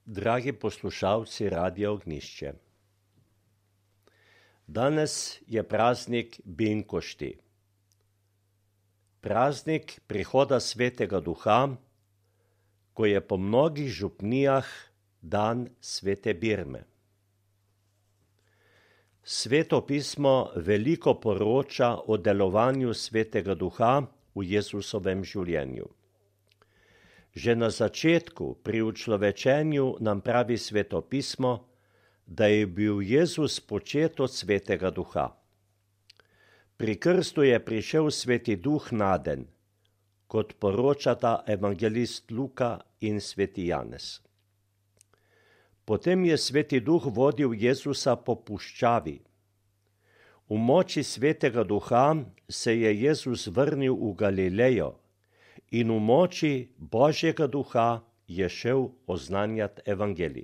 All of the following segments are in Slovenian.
Dragi poslušalci Radia Ognjišče. Danes je praznik Binkošti. Praznik prihoda Svetega Duha, ko je po mnogih župnijah dan Svete Birme. Sveto pismo veliko poroča o delovanju Svetega Duha v Jezusovem življenju. Že na začetku pri učlovečenju nam pravi Sveto pismo, da je bil Jezus počet od Svetega Duha. Pri krstu je prišel Sveti Duh naden, kot poročata evangelist Luka in Sveti Janez. Potem je Sveti Duh vodil Jezusa po puščavi. V moči Svetega Duha se je Jezus vrnil v Galilejo in v moči Božjega Duha je šel oznanjati evangelij.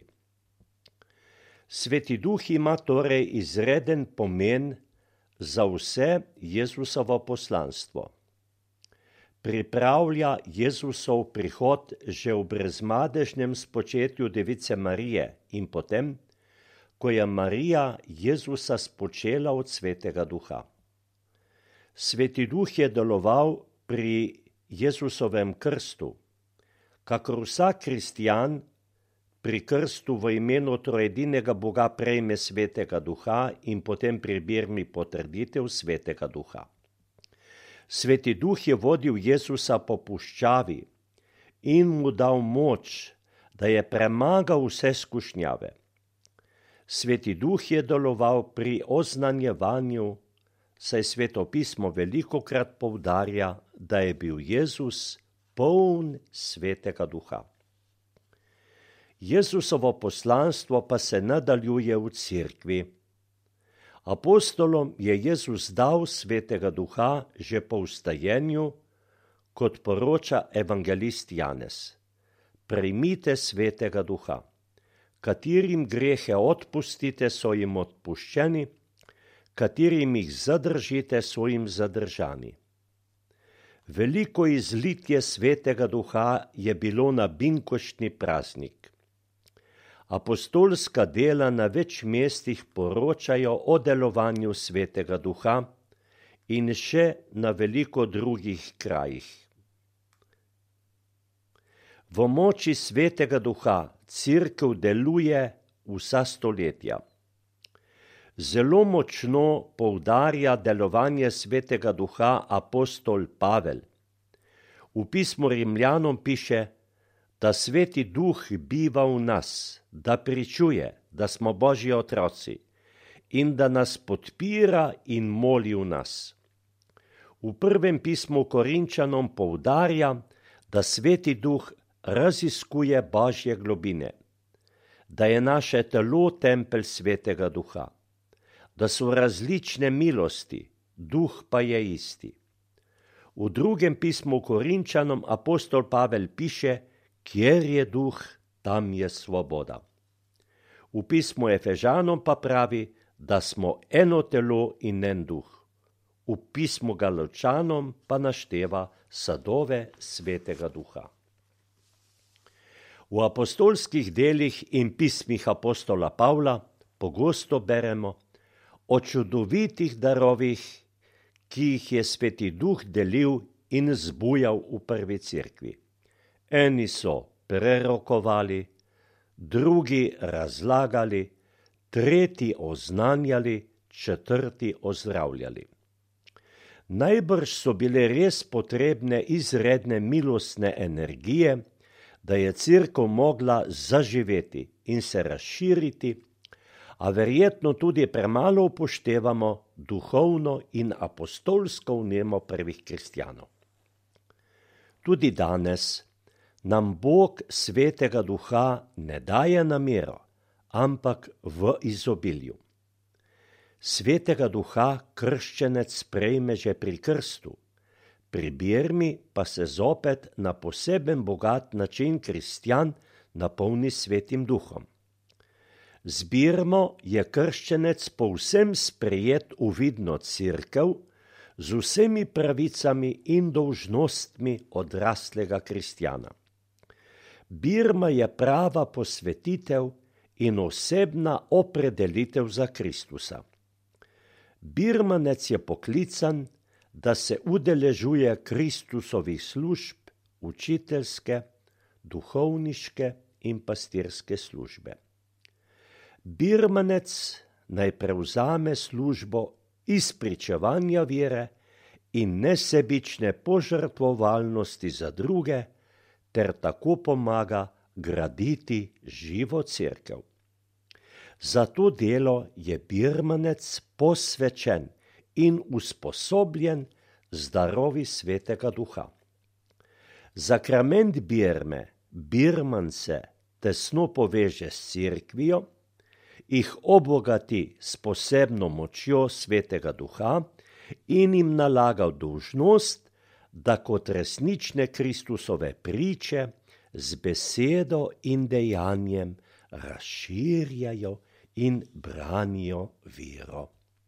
Sveti Duh ima torej izreden pomen za vse Jezusovo poslanstvo. Pripravlja Jezusov prihod že v brezmadežnem spočetju Device Marije in potem, ko je Marija Jezusa spočela od Svetega Duha. Sveti Duh je deloval pri Jezusovem krstu, kakor vsak kristjan pri krstu v imenu trojedinega Boga prejme Svetega Duha in potem pri birmi potrditev Svetega Duha. Sveti Duh je vodil Jezusa po puščavi in mu dal moč, da je premagal vse skušnjave. Sveti Duh je deloval pri oznanjevanju, saj Sveto pismo velikokrat poudarja, da je bil Jezus poln Svetega Duha. Jezusovo poslanstvo pa se nadaljuje v cerkvi. Apostolom je Jezus dal Svetega Duha že po vstajenju, kot poroča evangelist Janez. Prejmite Svetega Duha. Katerim grehe odpustite, so jim odpuščeni, katerim jih zadržite, so jim zadržani. Veliko izlitje Svetega Duha je bilo na binkoštni praznik. Apostolska dela na več mestih poročajo o delovanju Svetega Duha in še na veliko drugih krajih. V moči Svetega Duha cerkev deluje vsa stoletja. Zelo močno poudarja delovanje Svetega Duha apostol Pavel. V pismu Rimljanom piše, da Sveti Duh biva v nas, da pričuje, da smo Božji otroci in da nas podpira in moli v nas. V prvem pismu Korinčanom poudarja, da Sveti Duh raziskuje Božje globine, da je naše telo tempelj Svetega Duha, da so različne milosti, Duh pa je isti. V drugem pismu Korinčanom apostol Pavel piše, kjer je Duh, tam je svoboda. V pismu Efežanom pa pravi, da smo eno telo in en duh. V pismu Galačanom pa našteva sadove Svetega Duha. V apostolskih delih in pismih apostola Pavla pogosto beremo o čudovitih darovih, ki jih je Sveti Duh delil in zbujal v prvi cerkvi. Eni so prerokovali, drugi razlagali, tretji oznanjali, četrti ozdravljali. Najbrž so bile res potrebne izredne milostne energije, da je cerkev mogla zaživeti in se razširiti, a verjetno tudi premalo upoštevamo duhovno in apostolsko vnemo prvih kristjanov. Tudi danes nam Bog Svetega Duha ne daje na mero, ampak v izobilju. Svetega Duha krščenec sprejme že pri krstu, pri birmi pa se zopet na poseben bogat način kristjan napolni Svetim Duhom. Z birmo je krščenec povsem sprejet v vidno cerkev z vsemi pravicami in dolžnostmi odraslega kristjana. Birma je prava posvetitev in osebna opredelitev za Kristusa. Birmanec je poklican, da se udeležuje Kristusovih služb, učiteljske, duhovniške in pastirske službe. Birmanec naj prevzame službo izpričevanja vere in nesebične požrtvovalnosti za druge, ter tako pomaga graditi živo cerkev. Za to delo je birmanec posvečen in usposobljen z darovi Svetega Duha. Zakrament birme birmance tesno poveže s cerkvijo, jih obogati s posebno močjo Svetega Duha in jim nalaga dolžnost, da kot resnične Kristusove priče z besedo in dejanjem razširjajo in branijo vero.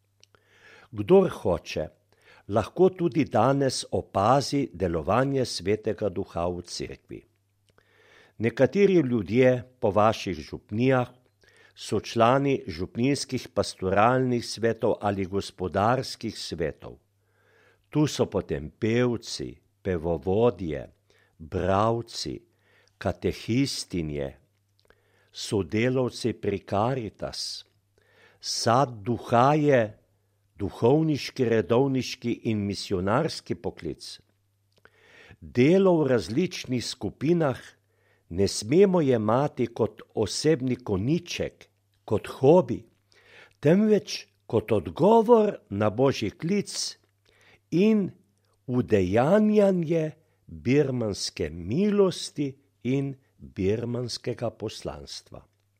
Kdor hoče, lahko tudi danes opazi delovanje Svetega Duha v cerkvi. Nekateri ljudje po vaših župnijah so člani župnijskih pastoralnih svetov ali gospodarskih svetov. Tu so potem pevci, pevovodje, bralci, katehistinje, sodelavci pri Karitas. Sad duha je duhovniški, redovniški in misionarski poklic. Delo v različnih skupinah ne smemo jemati kot osebni konjiček, kot hobi, temveč kot odgovor na Božji klic in udejanjanje birmanske milosti in birmanskega poslanstva.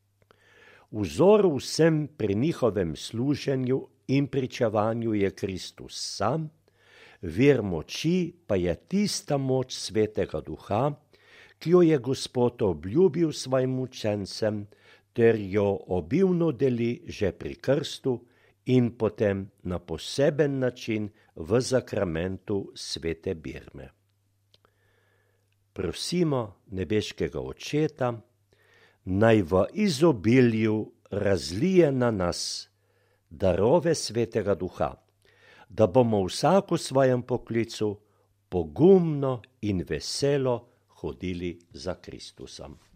Vzor vsem pri njihovem služenju in pričevanju je Kristus sam, vir moči pa je tista moč Svetega Duha, ki jo je Gospod obljubil svojim učencem, ter jo obilno deli že pri krstu in potem na poseben način v zakramentu svete birme. Prosimo nebeškega Očeta, naj v izobilju razlije na nas darove Svetega Duha, da bomo vsak v svojem poklicu pogumno in veselo hodili za Kristusom.